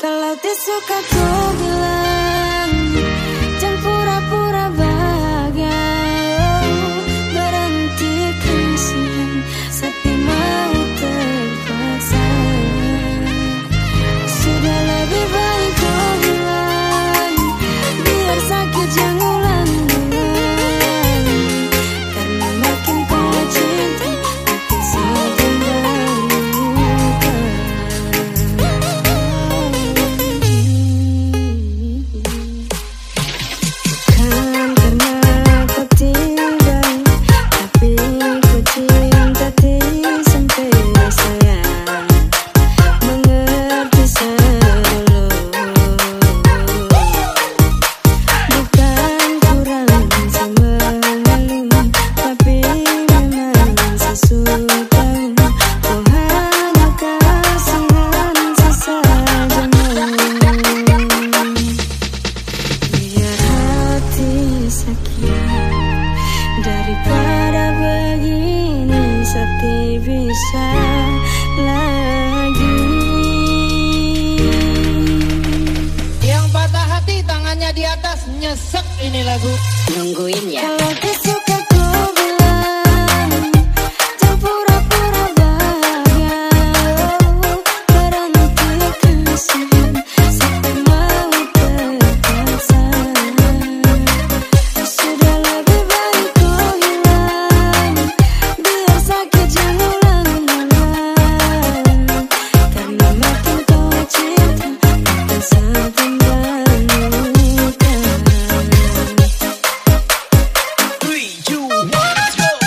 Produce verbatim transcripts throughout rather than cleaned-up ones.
Kalau disuka ku bilang, jangan pura-pura bahagia. Berhenti kasihan, tapi mau terpaksa. Sudah lebih baik kau bilang, biar sakit yang ulang-ulang. Karena makin kau cinta, makin semakin berluka. Bukan karena kau tidak, tapi ku cinta hati sampai sayang. Mengerti sedulu. Bukan kurang semalu, tapi memang sesuatu. Kau hanya kasihan sesajen. Biar hati sakit daripada begini, sakti bisa lagi. Yang patah hati tangannya di atas, nyesek ini lagu. Nungguin ya. Kalau disuka ku bilang, jangan pura-pura bahagia. Berhenti kasihan, sampai mau terpaksa. Sudah lebih baik ku hilang, biar sakit yang ulang-ulang. Karena makin kau cinta, makin semakin berluka. Three, two, one, let's go.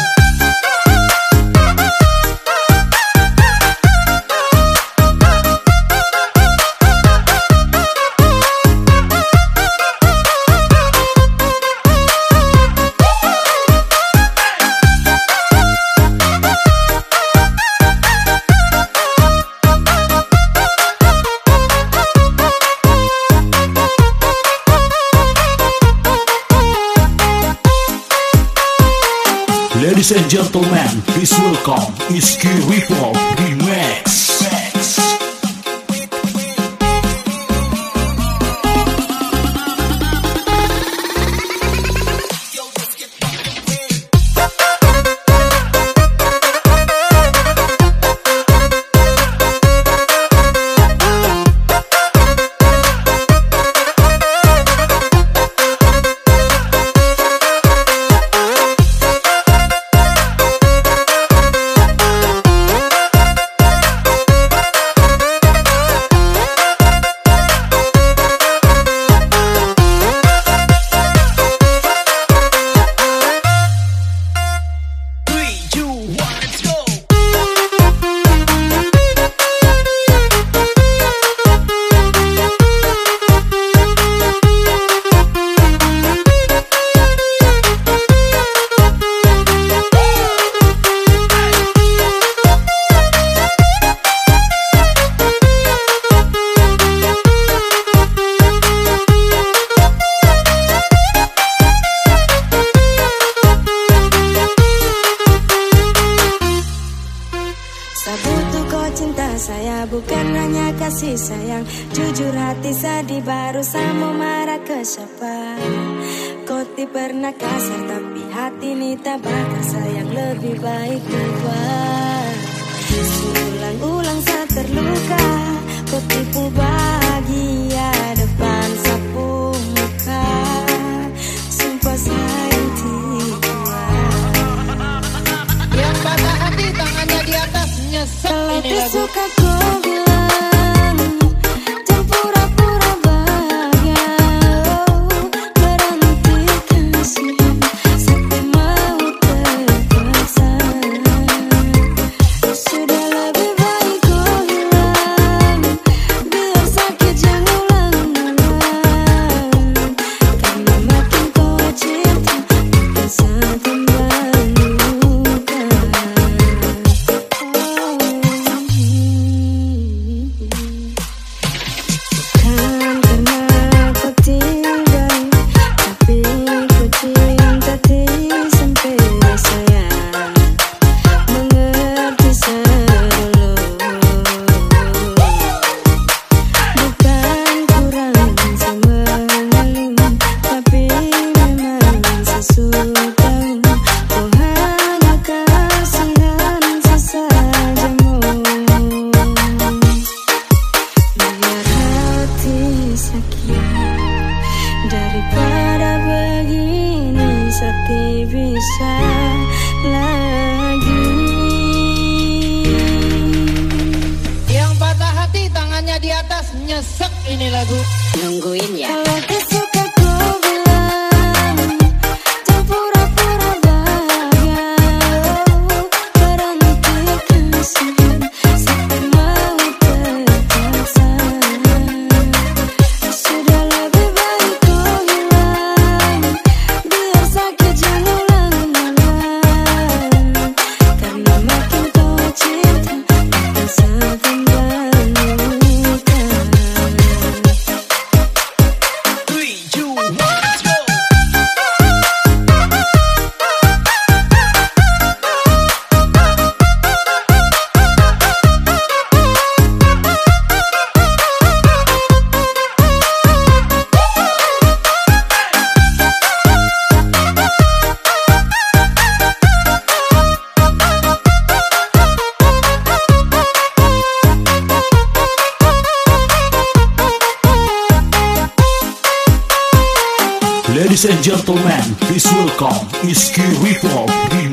Ladies and gentlemen, please welcome Iski Ripple Remix. Three, two, one, let's go. Saya butuh kau cinta saya, bukan hanya kasih sayang. Jujur hati sedih, baru saya mau marah ke siapa. Kau tidak pernah kasar, tapi hati ini tak bakal sayang. Lebih baik keluar. Ulang-ulang saya terluka, kau tipu bahagia depan sapu muka. Sumpah sayang tiga. Yang patah hati tangannya di atas, nyesek Kalau ini lagu. disuka ku bilang, jangan pura-pura bahagia. Berhenti kasihan, sampai mau terpaksa. Sudah lebih baik ku hilang, biar sakit yang ulang-ulang. Karena makin kau cinta, makin semakin berluka. Oh. nyesek ini lagu. Nungguin ya. Kalau kesuka ku bilang, jangan pura-pura bahagia. Berhenti kasihan sampai mau terpaksa. Sudah lebih baik ku hilang, biar sakit jangan ulang-ulang. Karena makin kau cinta, makin semakin banyak. Three, two, one, let's go. Ladies and gentlemen, please welcome Iski Revolve Remix.